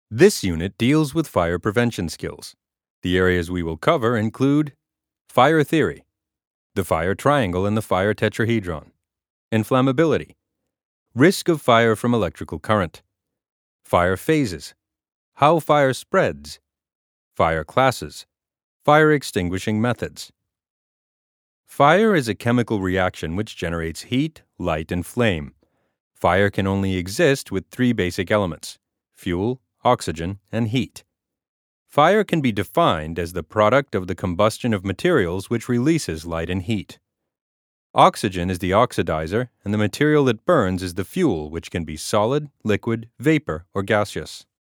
This unit deals with fire prevention skills. The areas we will cover include fire theory, the fire triangle and the fire tetrahedron, inflammability, risk of fire from electrical current, fire phases, how fire spreads, fire classes, fire extinguishing methods. Fire is a chemical reaction which generates heat, light, and flame. Fire can only exist with three basic elements: fuel, oxygen, and heat. Fire can be defined as the product of the combustion of materials which releases light and heat. Oxygen is the oxidizer, and the material that burns is the fuel, which can be solid, liquid, vapor, or gaseous.